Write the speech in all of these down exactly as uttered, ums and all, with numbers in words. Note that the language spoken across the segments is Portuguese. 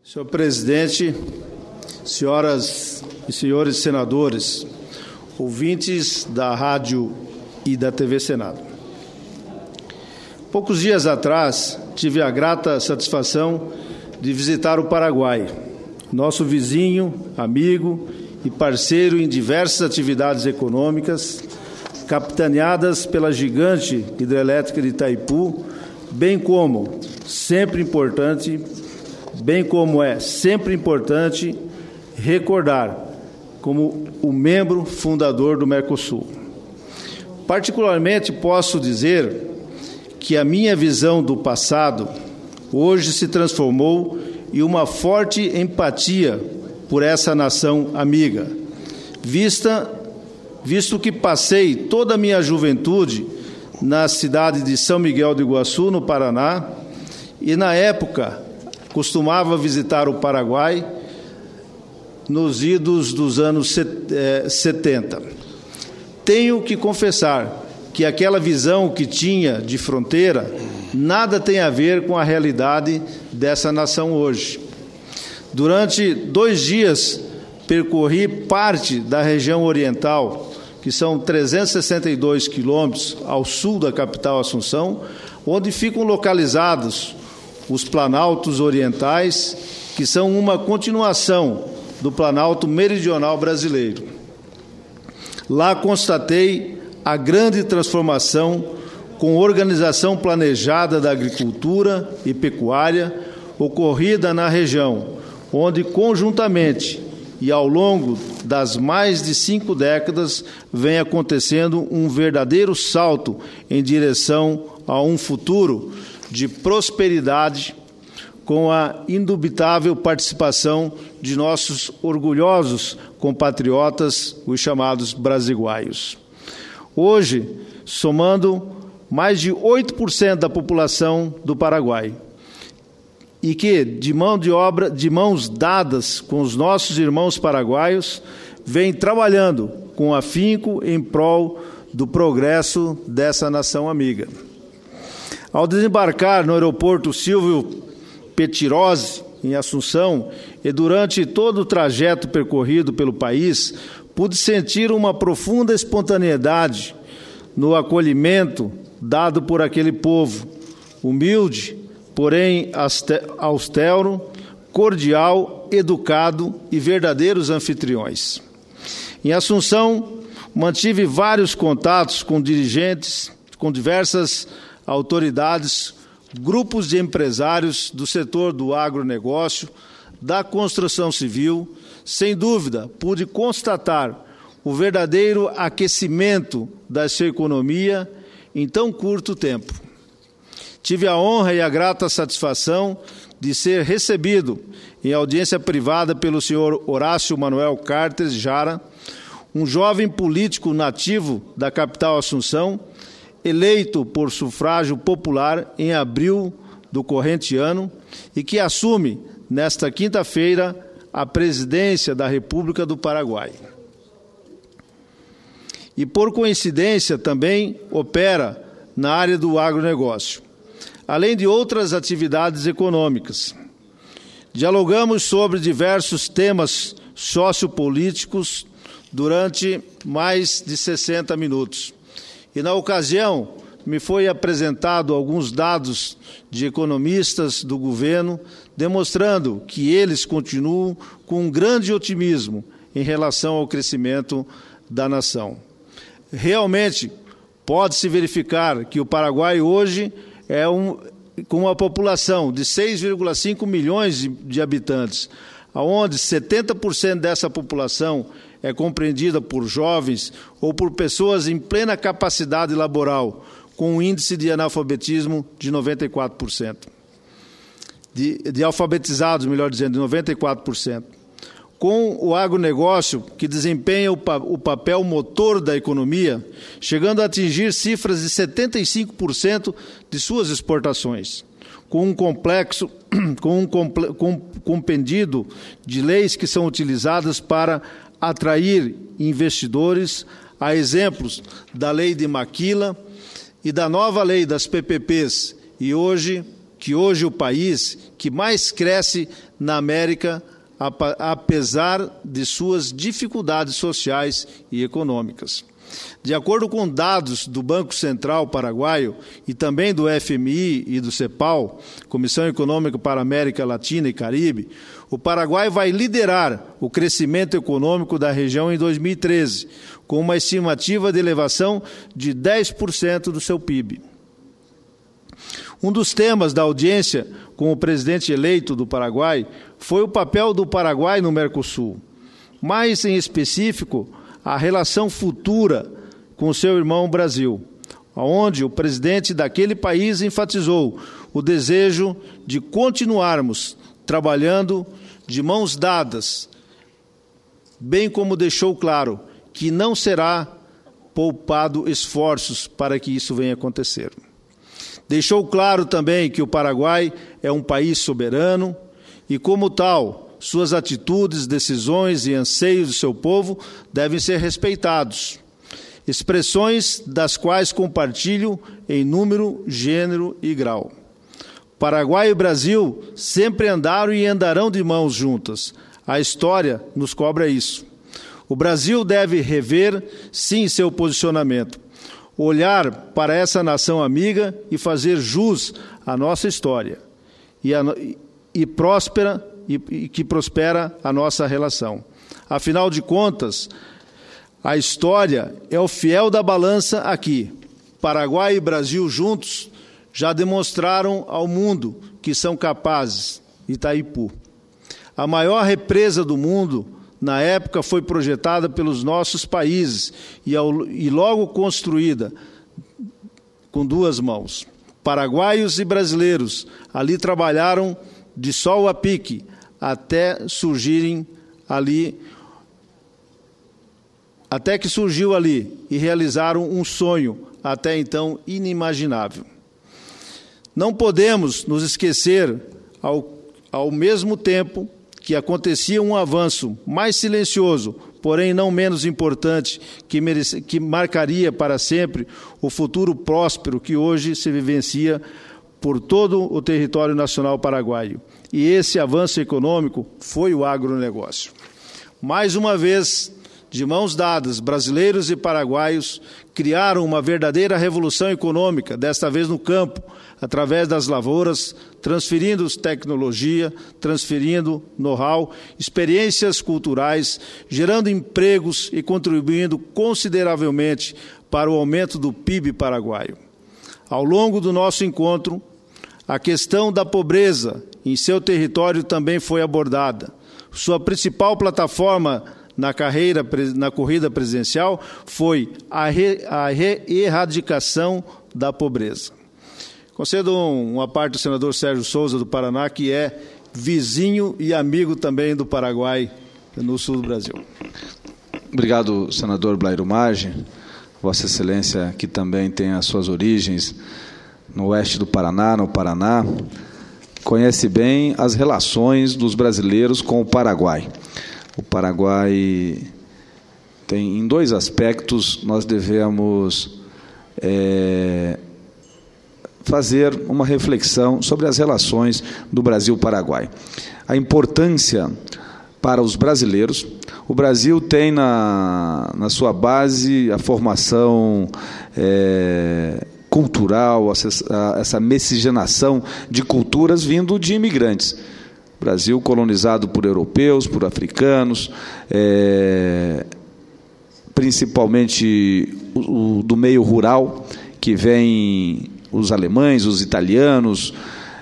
Senhor presidente, senhoras e senhores senadores, ouvintes da rádio e da T V Senado. Poucos dias atrás, tive a grata satisfação de visitar o Paraguai, nosso vizinho, amigo e parceiro em diversas atividades econômicas, capitaneadas pela gigante hidrelétrica de Itaipu, bem como, sempre importante, bem como é sempre importante recordar como o membro fundador do Mercosul. Particularmente posso dizer que a minha visão do passado hoje se transformou em uma forte empatia por essa nação amiga, vista, visto que passei toda a minha juventude na cidade de São Miguel do Iguaçu, no Paraná, e na época costumava visitar o Paraguai nos idos dos anos setenta. Tenho que confessar que aquela visão que tinha de fronteira nada tem a ver com a realidade dessa nação hoje. Durante dois dias, percorri parte da região oriental, que são trezentos e sessenta e dois quilômetros ao sul da capital Assunção, onde ficam localizados os planaltos orientais, que são uma continuação do Planalto Meridional brasileiro. Lá constatei a grande transformação com organização planejada da agricultura e pecuária ocorrida na região, onde conjuntamente e ao longo das mais de cinco décadas vem acontecendo um verdadeiro salto em direção a um futuro de prosperidade, com a indubitável participação de nossos orgulhosos compatriotas, os chamados brasiguaios. Hoje, somando mais de oito por cento da população do Paraguai, e que, de mão de obra, de mãos dadas com os nossos irmãos paraguaios, vem trabalhando com afinco em prol do progresso dessa nação amiga. Ao desembarcar no aeroporto Silvio Pettirossi, em Assunção, e durante todo o trajeto percorrido pelo país, pude sentir uma profunda espontaneidade no acolhimento dado por aquele povo, humilde, porém austero, cordial, educado e verdadeiros anfitriões. Em Assunção, mantive vários contatos com dirigentes, com diversas autoridades, grupos de empresários do setor do agronegócio, da construção civil. Sem dúvida, pude constatar o verdadeiro aquecimento da sua economia em tão curto tempo. Tive a honra e a grata satisfação de ser recebido em audiência privada pelo senhor Horácio Manuel Carter Jara, um jovem político nativo da capital Assunção, eleito por sufrágio popular em abril do corrente ano e que assume, nesta quinta-feira, a presidência da República do Paraguai. E, por coincidência, também opera na área do agronegócio, além de outras atividades econômicas. Dialogamos sobre diversos temas sociopolíticos durante mais de sessenta minutos. E, na ocasião, me foi apresentado alguns dados de economistas do governo, demonstrando que eles continuam com um grande otimismo em relação ao crescimento da nação. Realmente, pode-se verificar que o Paraguai hoje é um, com uma população de seis vírgula cinco milhões de, de habitantes, onde setenta por cento dessa população é compreendida por jovens ou por pessoas em plena capacidade laboral, com um índice de analfabetismo de noventa e quatro por cento. De, de alfabetizados, melhor dizendo, de noventa e quatro por cento. Com o agronegócio, que desempenha o, pa, o papel motor da economia, chegando a atingir cifras de setenta e cinco por cento de suas exportações, com um complexo, com um comple, com, compendido de leis que são utilizadas para atrair investidores, a exemplos da lei de Maquila e da nova lei das P P Ps, e hoje, que hoje o país, que mais cresce na América, apesar de suas dificuldades sociais e econômicas. De acordo com dados do Banco Central Paraguaio e também do F M I e do CEPAL, Comissão Econômica para a América Latina e Caribe, o Paraguai vai liderar o crescimento econômico da região em dois mil e treze, com uma estimativa de elevação de dez por cento do seu P I B. Um dos temas da audiência com o presidente eleito do Paraguai foi o papel do Paraguai no Mercosul, mais em específico, a relação futura com seu irmão Brasil, onde o presidente daquele país enfatizou o desejo de continuarmos trabalhando de mãos dadas, bem como deixou claro que não será poupado esforços para que isso venha acontecer. Deixou claro também que o Paraguai é um país soberano e, como tal, suas atitudes, decisões e anseios do seu povo devem ser respeitados. Expressões das quais compartilho em número, gênero e grau. Paraguai e Brasil sempre andaram e andarão de mãos juntas. A história nos cobra isso. O Brasil deve rever, sim, seu posicionamento. Olhar para essa nação amiga e fazer jus à nossa história. E, a, e próspera E, e que prospera a nossa relação. Afinal de contas, a história é o fiel da balança aqui. Paraguai e Brasil juntos já demonstraram ao mundo que são capazes. Itaipu. A maior represa do mundo, na época, foi projetada pelos nossos países e, ao, e logo construída com duas mãos. Paraguaios e brasileiros ali trabalharam de sol a pique, até surgirem ali, até que surgiu ali e realizaram um sonho até então inimaginável. Não podemos nos esquecer, ao, ao mesmo tempo que acontecia um avanço mais silencioso, porém não menos importante, que, merece, que marcaria para sempre o futuro próspero que hoje se vivencia por todo o território nacional paraguaio. E esse avanço econômico foi o agronegócio. Mais uma vez, de mãos dadas, brasileiros e paraguaios criaram uma verdadeira revolução econômica, desta vez no campo, através das lavouras, transferindo tecnologia, transferindo know-how, experiências culturais, gerando empregos e contribuindo consideravelmente para o aumento do P I B paraguaio. Ao longo do nosso encontro, a questão da pobreza em seu território também foi abordada. Sua principal plataforma na, carreira, na corrida presidencial foi a, re, a re, erradicação da pobreza. Concedo uma parte do senador Sérgio Souza, do Paraná, que é vizinho e amigo também do Paraguai, no sul do Brasil. Obrigado, senador Blairo Maggi. Vossa Excelência, que também tem as suas origens no oeste do Paraná, no Paraná, conhece bem as relações dos brasileiros com o Paraguai. O Paraguai tem, em dois aspectos, nós devemos é, fazer uma reflexão sobre as relações do Brasil-Paraguai. A importância para os brasileiros. O Brasil tem na, na sua base a formação é, cultural, essa, essa miscigenação de culturas vindo de imigrantes. Brasil colonizado por europeus, por africanos, é, principalmente o, o, do meio rural, que vem os alemães, os italianos,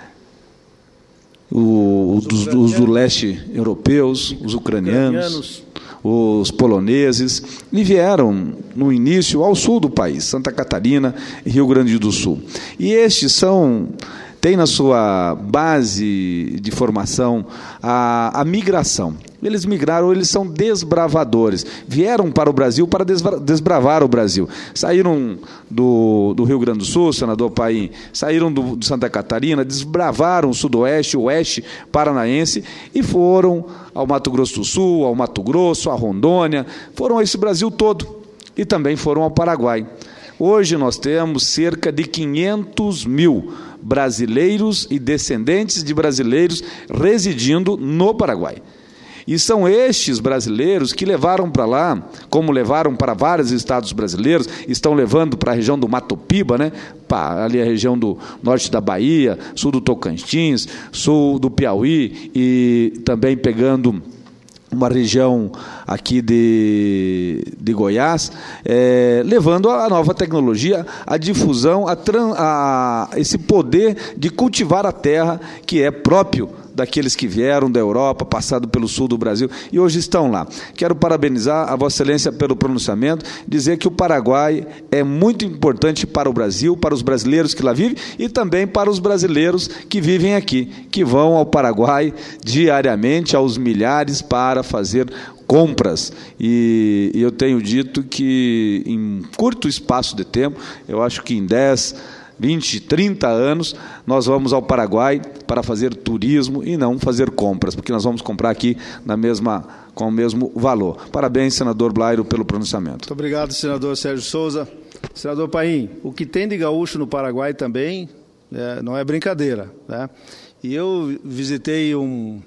o, os, dos, os do leste europeus, os ucranianos, ucranianos, os poloneses, e vieram, no início, ao sul do país, Santa Catarina e Rio Grande do Sul. E estes são... tem na sua base de formação a, a migração. Eles migraram, eles são desbravadores. Vieram para o Brasil para desbravar o Brasil. Saíram do, do Rio Grande do Sul, senador Paim, saíram do, de Santa Catarina, desbravaram o sudoeste, o oeste paranaense e foram ao Mato Grosso do Sul, ao Mato Grosso, a Rondônia, foram a esse Brasil todo e também foram ao Paraguai. Hoje nós temos cerca de quinhentos mil brasileiros e descendentes de brasileiros residindo no Paraguai. E são estes brasileiros que levaram para lá, como levaram para vários estados brasileiros, estão levando para a região do Mato Piba, né? Ali a região do norte da Bahia, sul do Tocantins, sul do Piauí, e também pegando uma região aqui de, de Goiás, é, levando a nova tecnologia, a difusão, a, a esse poder de cultivar a terra que é próprio daqueles que vieram da Europa, passado pelo sul do Brasil e hoje estão lá. Quero parabenizar a Vossa Excelência pelo pronunciamento, dizer que o Paraguai é muito importante para o Brasil, para os brasileiros que lá vivem e também para os brasileiros que vivem aqui, que vão ao Paraguai diariamente, aos milhares, para fazer compras. E, e eu tenho dito que em curto espaço de tempo, eu acho que em dez, vinte, trinta anos, nós vamos ao Paraguai para fazer turismo e não fazer compras, porque nós vamos comprar aqui na mesma, com o mesmo valor. Parabéns, senador Blairo, pelo pronunciamento. Muito obrigado, senador Sérgio Souza. Senador Paim, o que tem de gaúcho no Paraguai também é, não é brincadeira, né? E eu visitei um,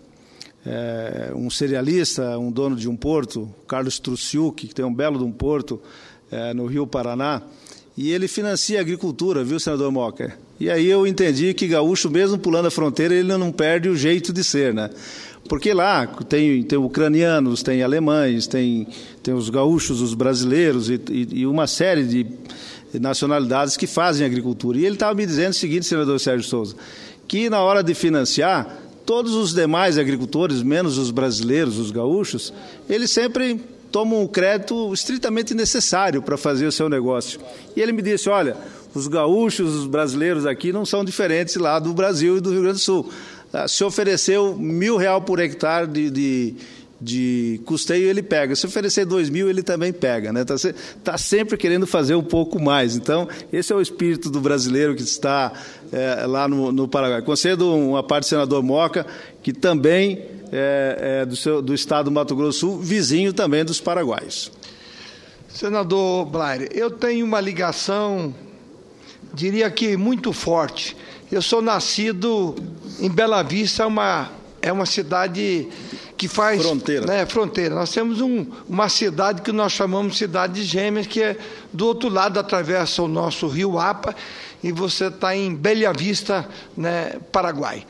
é, um cerealista, um dono de um porto, Carlos Truciuc, que tem um belo de um porto é, no Rio Paraná, e ele financia a agricultura, viu, senador Mocker? E aí eu entendi que gaúcho, mesmo pulando a fronteira, ele não perde o jeito de ser, né? Porque lá tem, tem ucranianos, tem alemães, tem, tem os gaúchos, os brasileiros e, e, e uma série de nacionalidades que fazem agricultura. E ele estava me dizendo o seguinte, senador Sérgio Souza, que na hora de financiar, todos os demais agricultores, menos os brasileiros, os gaúchos, eles sempre tomam o crédito estritamente necessário para fazer o seu negócio. E ele me disse, olha, os gaúchos, os brasileiros aqui não são diferentes lá do Brasil e do Rio Grande do Sul. Se ofereceu mil reais por hectare de, de, de custeio, ele pega. Se oferecer dois mil, ele também pega, né? Está tá sempre querendo fazer um pouco mais. Então, esse é o espírito do brasileiro que está é, lá no, no Paraguai. Concedo uma parte do senador Moca, que também é, é do, seu, do estado do Mato Grosso do Sul, vizinho também dos paraguaios. Senador Blair, eu tenho uma ligação, diria que muito forte. Eu sou nascido em Bela Vista, uma, é uma cidade que faz... Fronteira. Né, fronteira. Nós temos um, uma cidade que nós chamamos de Cidade de Gêmeas, que é do outro lado, atravessa o nosso rio Apa, e você está em Bela Vista, né, Paraguai.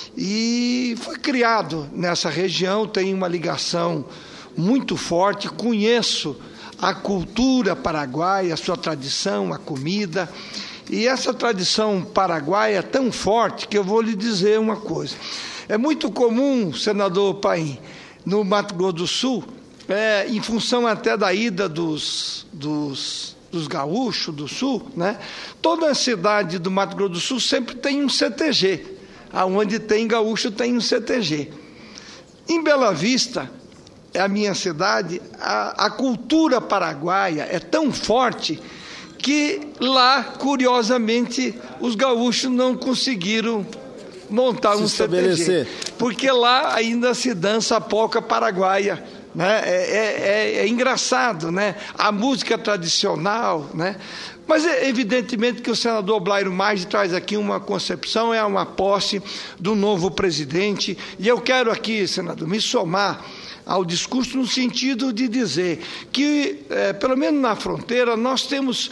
E foi criado nessa região, tem uma ligação muito forte, conheço a cultura paraguaia, a sua tradição, a comida. E essa tradição paraguaia é tão forte que eu vou lhe dizer uma coisa. É muito comum, senador Paim, no Mato Grosso do Sul, é, em função até da ida dos, dos, dos gaúchos do Sul, né? Toda a cidade do Mato Grosso do Sul sempre tem um C T G. Aonde tem gaúcho tem um C T G. Em Bela Vista, é a minha cidade, a, a cultura paraguaia é tão forte que lá, curiosamente, os gaúchos não conseguiram montar um C T G, porque lá ainda se dança a polca paraguaia, né? É, é, é engraçado, né? A música tradicional, né? Mas é evidentemente que o senador Blairo Maggi traz aqui uma concepção, é uma posse do novo presidente, e eu quero aqui, senador, me somar ao discurso no sentido de dizer que, é, pelo menos na fronteira, nós temos...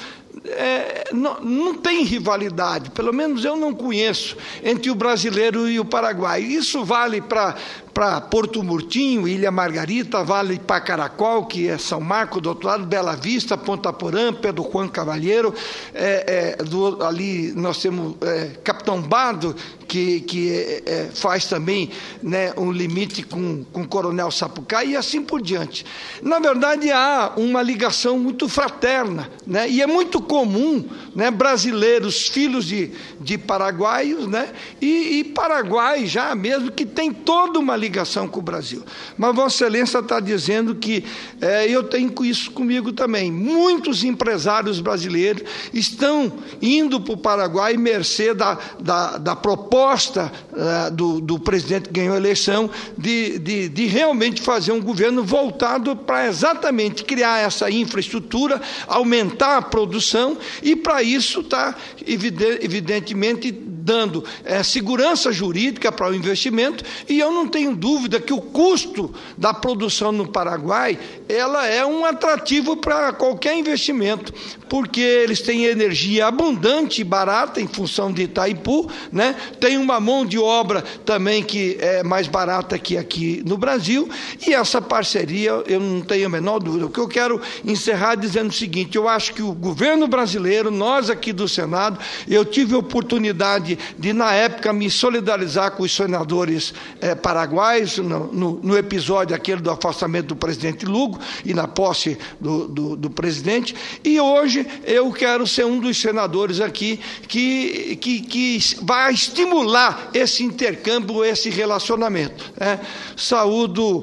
É, não, não tem rivalidade, pelo menos eu não conheço, entre o brasileiro e o paraguaio. Isso vale para para Porto Murtinho, Ilha Margarita, vale para Caracol, que é São Marco, do outro lado, Bela Vista, Ponta Porã, Pedro Juan Cavalheiro, é, é, do, ali nós temos é, Capitão Bardo, que, que é, é, faz também, né, um limite com, com Coronel Sapucaí, e assim por diante. Na verdade, há uma ligação muito fraterna, né, e é muito comum, né, brasileiros, filhos de, de paraguaios, né, e, e Paraguai já mesmo, que tem toda uma ligação com o Brasil. Mas Vossa Excelência está dizendo que é, eu tenho isso comigo também. Muitos empresários brasileiros estão indo para o Paraguai mercê da, da, da proposta uh, do, do presidente que ganhou a eleição de, de, de realmente fazer um governo voltado para exatamente criar essa infraestrutura, aumentar a produção, e para isso está evidentemente dando é, segurança jurídica para o investimento, e eu não tenho dúvida que o custo da produção no Paraguai ela é um atrativo para qualquer investimento, porque eles têm energia abundante e barata em função de Itaipu, né? Tem uma mão de obra também que é mais barata que aqui no Brasil, e essa parceria eu não tenho a menor dúvida. O que eu quero encerrar dizendo o seguinte: eu acho que o governo brasileiro, nós aqui do Senado, eu tive a oportunidade de, na época, me solidarizar com os senadores eh, paraguaios no, no, no episódio aquele do afastamento do presidente Lugo e na posse do, do, do presidente, e hoje eu quero ser um dos senadores aqui que, que, que vai estimular esse intercâmbio, esse relacionamento, né? Saúdo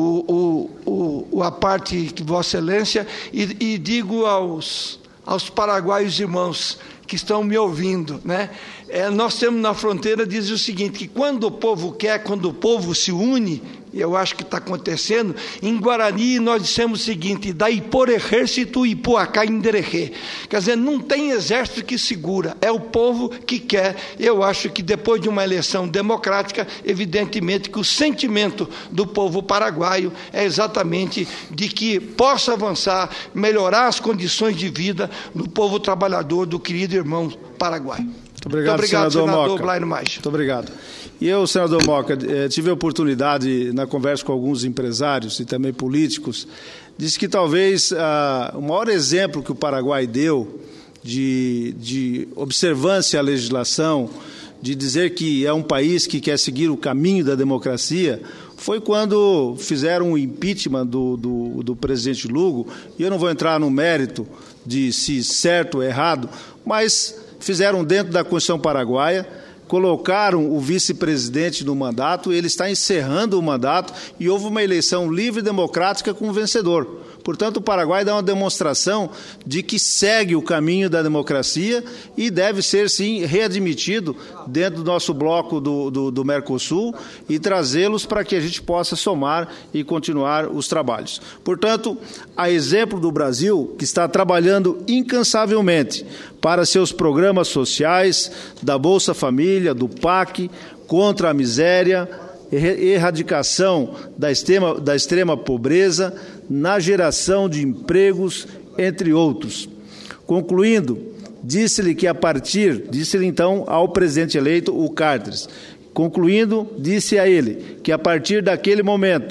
o, o, o, a parte de Vossa Excelência e, e digo aos, aos paraguaios irmãos que estão me ouvindo, né? É, nós temos na fronteira, diz o seguinte, que quando o povo quer, quando o povo se une, e eu acho que está acontecendo, em Guarani nós dissemos o seguinte: daí por exército e poacá endereje. Quer dizer, não tem exército que segura, é o povo que quer. Eu acho que depois de uma eleição democrática, evidentemente que o sentimento do povo paraguaio é exatamente de que possa avançar, melhorar as condições de vida do povo trabalhador, do querido irmão Paraguai. Muito obrigado, Muito obrigado senador, senador Moca. Blairo Maggi. Muito obrigado. E eu, senador Moca, tive a oportunidade, na conversa com alguns empresários e também políticos, disse que talvez ah, o maior exemplo que o Paraguai deu de, de observância à legislação, de dizer que é um país que quer seguir o caminho da democracia, foi quando fizeram o impeachment do, do, do presidente Lugo, e eu não vou entrar no mérito de se certo ou errado, mas fizeram dentro da Constituição paraguaia, colocaram o vice-presidente no mandato, ele está encerrando o mandato e houve uma eleição livre e democrática com o vencedor. Portanto, o Paraguai dá uma demonstração de que segue o caminho da democracia e deve ser, sim, readmitido dentro do nosso bloco do, do, do Mercosul e trazê-los para que a gente possa somar e continuar os trabalhos. Portanto, a exemplo do Brasil, que está trabalhando incansavelmente para seus programas sociais, da Bolsa Família, do P A C, contra a miséria, erradicação da extrema, da extrema pobreza, na geração de empregos, entre outros. Concluindo, disse-lhe que a partir, disse-lhe então ao presidente eleito, o Cartes, concluindo, disse a ele que a partir daquele momento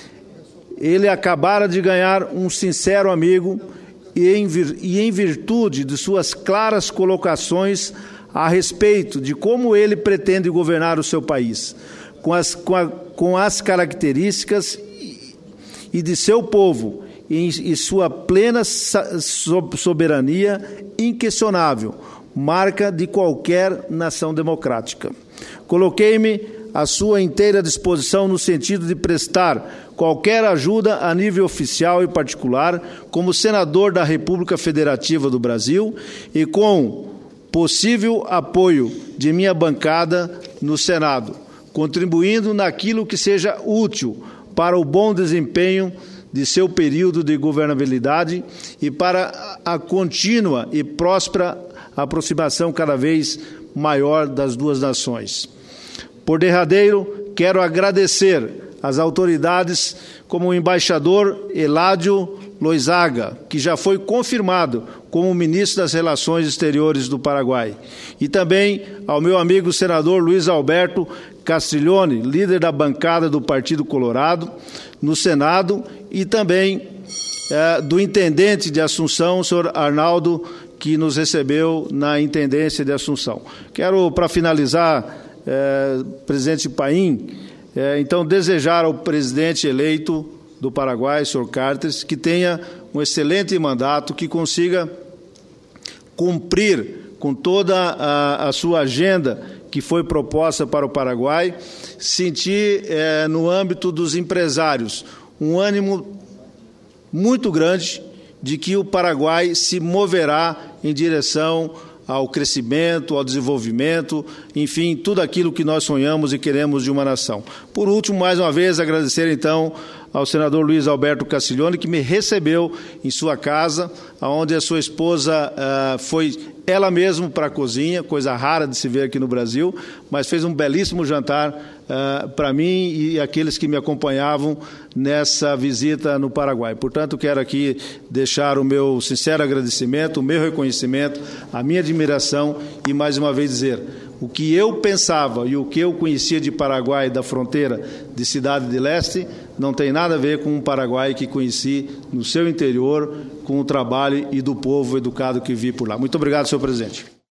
ele acabara de ganhar um sincero amigo e em, vir, e em virtude de suas claras colocações a respeito de como ele pretende governar o seu país, com as, com a, com as características e de seu povo, e, e sua plena soberania inquestionável, marca de qualquer nação democrática. Coloquei-me à sua inteira disposição no sentido de prestar qualquer ajuda a nível oficial e particular, como senador da República Federativa do Brasil e com possível apoio de minha bancada no Senado, contribuindo naquilo que seja útil para o bom desempenho de seu período de governabilidade e para a contínua e próspera aproximação cada vez maior das duas nações. Por derradeiro, quero agradecer às autoridades como o embaixador Eládio Loizaga, que já foi confirmado como ministro das Relações Exteriores do Paraguai, e também ao meu amigo senador Luiz Alberto Castiglione, líder da bancada do Partido Colorado no Senado, e também eh, do intendente de Assunção, o senhor Arnaldo, que nos recebeu na intendência de Assunção. Quero, para finalizar, eh, presidente Paim, eh, então desejar ao presidente eleito do Paraguai, senhor Cartes, que tenha um excelente mandato, que consiga cumprir com toda a, a sua agenda que foi proposta para o Paraguai, sentir eh, no âmbito dos empresários um ânimo muito grande de que o Paraguai se moverá em direção ao crescimento, ao desenvolvimento, enfim, tudo aquilo que nós sonhamos e queremos de uma nação. Por último, mais uma vez, agradecer então ao senador Luiz Alberto Castiglione, que me recebeu em sua casa, onde a sua esposa uh, foi ela mesma para a cozinha, coisa rara de se ver aqui no Brasil, mas fez um belíssimo jantar uh, para mim e aqueles que me acompanhavam nessa visita no Paraguai. Portanto, quero aqui deixar o meu sincero agradecimento, o meu reconhecimento, a minha admiração e, mais uma vez, dizer o que eu pensava e o que eu conhecia de Paraguai, da fronteira de Cidade de Leste, não tem nada a ver com o Paraguai que conheci no seu interior, com o trabalho e do povo educado que vi por lá. Muito obrigado, senhor presidente.